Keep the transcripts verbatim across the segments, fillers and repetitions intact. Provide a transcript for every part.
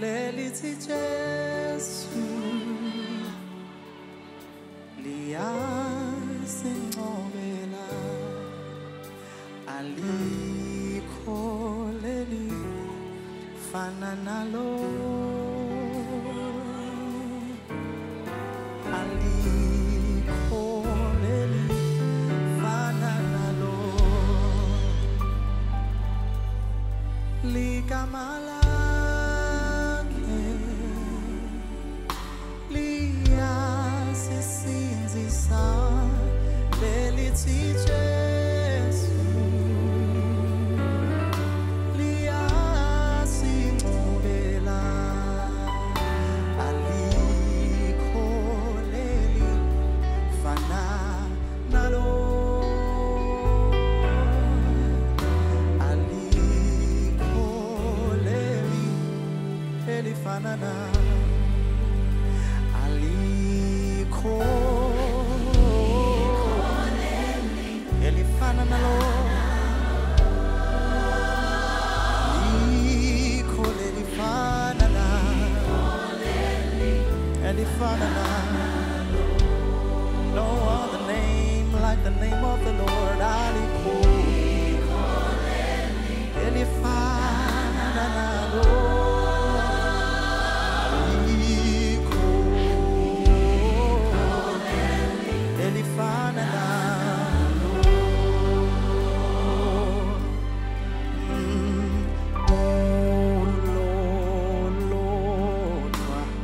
lelithi Jesu liyasincomela, alikho lelifana nalo, alikho lelifana nalo, ligama lakhe liyasisinzisa, lelithi Jesu liyasincomela, alikho lelifana nalo, alikho lelifana nalo, alikho elifana nalo, alikho lelifana nalo, elifana nalo. No other name like the name of the Lord. Alikho elifana nalo, alikho elifana nalo. Mm. Oh Lord, Lord,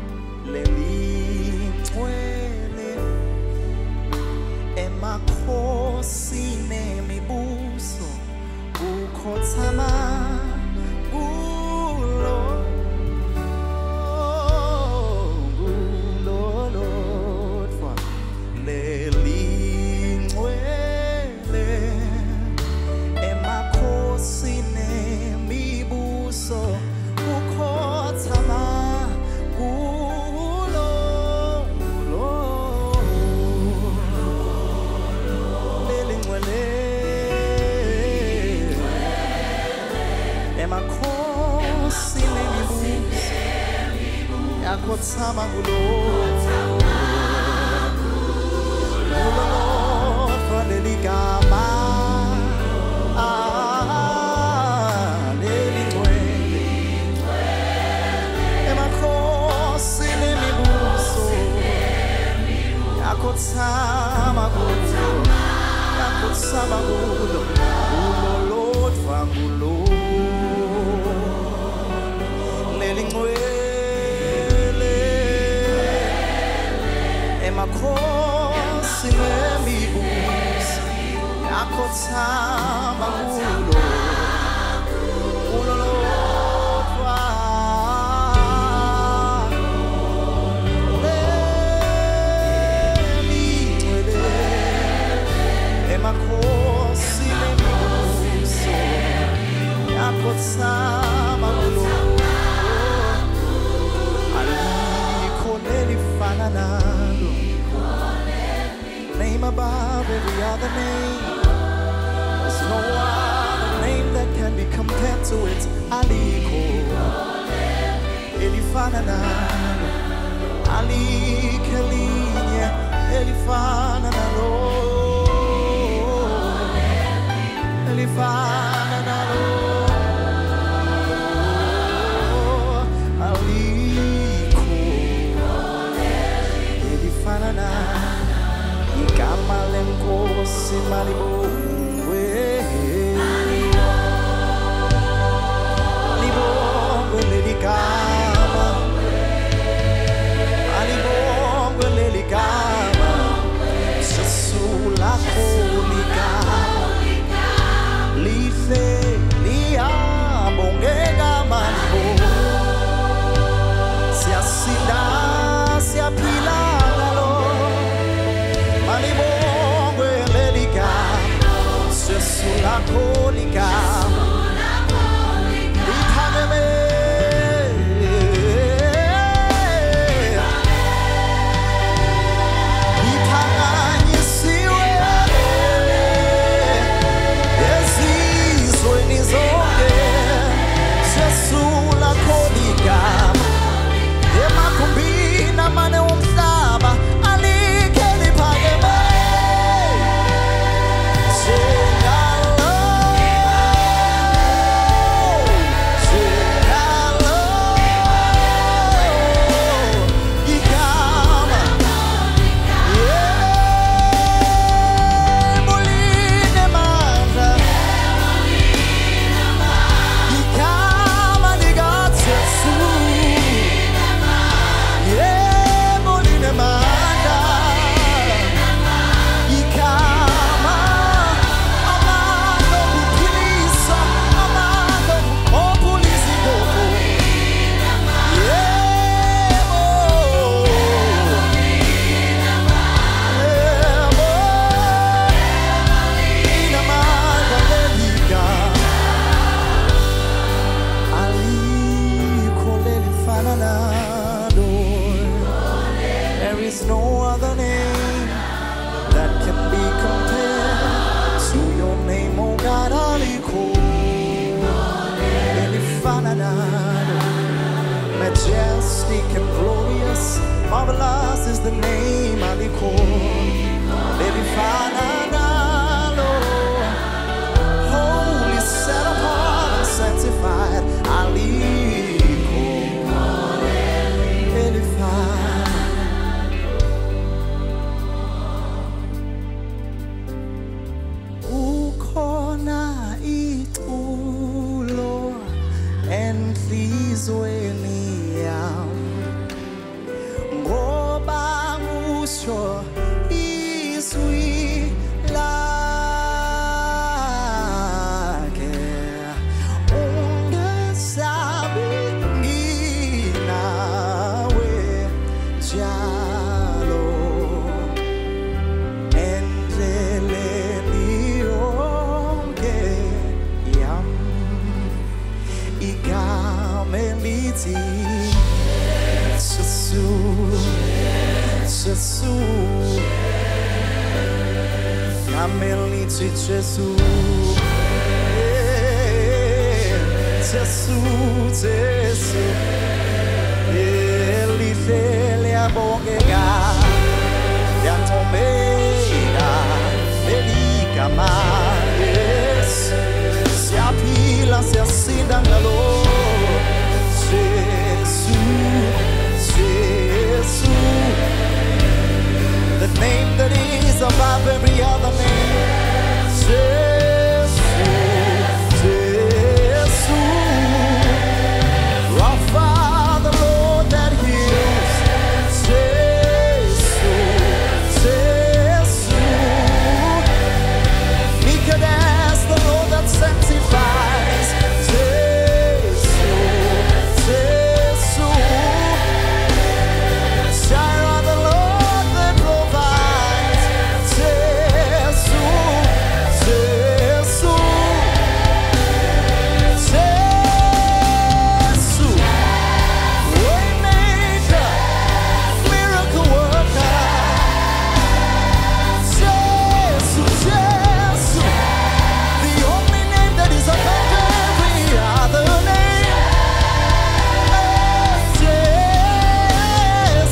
leligcwele emakhosi nemibuso, ukhothama kulo, kulo Lord, leligcwele emakhosi nemibuso, ukhothama kulo, leligcwele emakhosi nemibuso, yakhothama kulo, kulo Lord, leligama ah, leligcwele emakhosi nemibuso, yakhothama kulo, yakhothama kulo, kulo Lord, kulo leligcwele emakhosi nemibuso, yakhothama kulo, kulo Lord, leligcwele emakhosi nemibuso, yakhothama kulo, alikho lelifana nalo. Name above every other name. There's no other name that can be compared to it. Alikho elifana nalo, alikho linye elifana nalo, elifana nalo, alikho elifana nalo. Igama lenkosi malibongwe, malibongwe leligama, malibongwe leligama, Jesu lakho ligama lihle elifana nalo. Majestic and glorious, marvelous is the name aliko. Elifana nalo. Holy, set apart and sanctified aliko. Elifana. Ukhona itulo enhlizweni yami ngoba usho izwi lakhe ungesabi nginawe njalo endleleni yonke yami igama elithi Jesu, Jesu, igama elithi Jesu, Jesu, Jesu, elihle liyabongeka, liyancomeka, leligama Yesu, siyaphila siyasinda ngalo. The name that is above every other name. Jesus, Jesus, Rapha, the Lord that heals. Jesus, Jesus, Mikadas, the Lord that sanctifies. Jesus, Jesus, Jireh, the Lord that provides. Jesus, Jesus, Jesus, Waymaker, miracle worker. Jesus, Jesus, the only name that is above every other name. Jesus,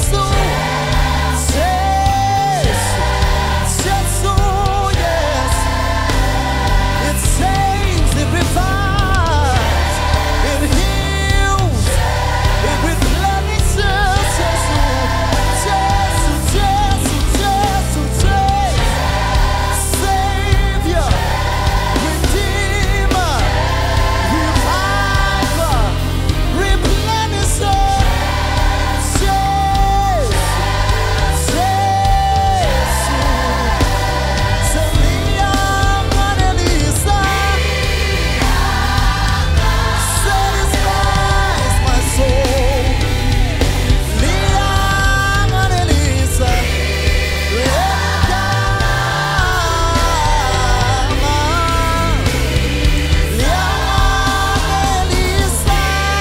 Jesus, Jesus, yes. It saves, it revives, it heals, it replenishes. Jesus, Jesus, Jesus, Jesus, Savior, Redeemer, Reviver, Replenisher. Jesus, Jesus, Celia Manelisa, satisfies my soul. Lia Manelisa, Lia Manelisa,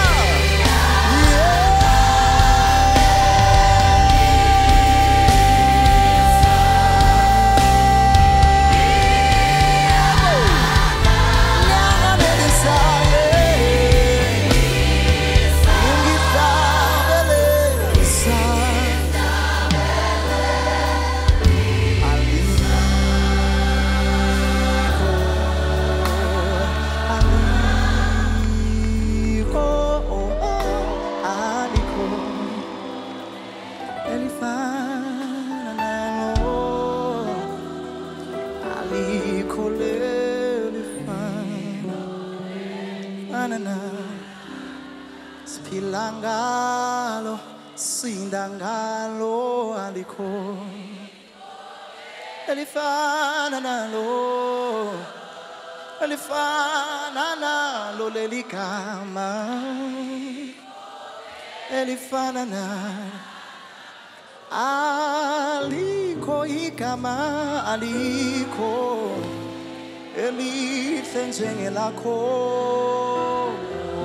Pilangalo, sindangalo, aliko, elifana nalo, elifana nalo, lelikama, elifana nalo, aliko igama, aliko, elihle njengelakho.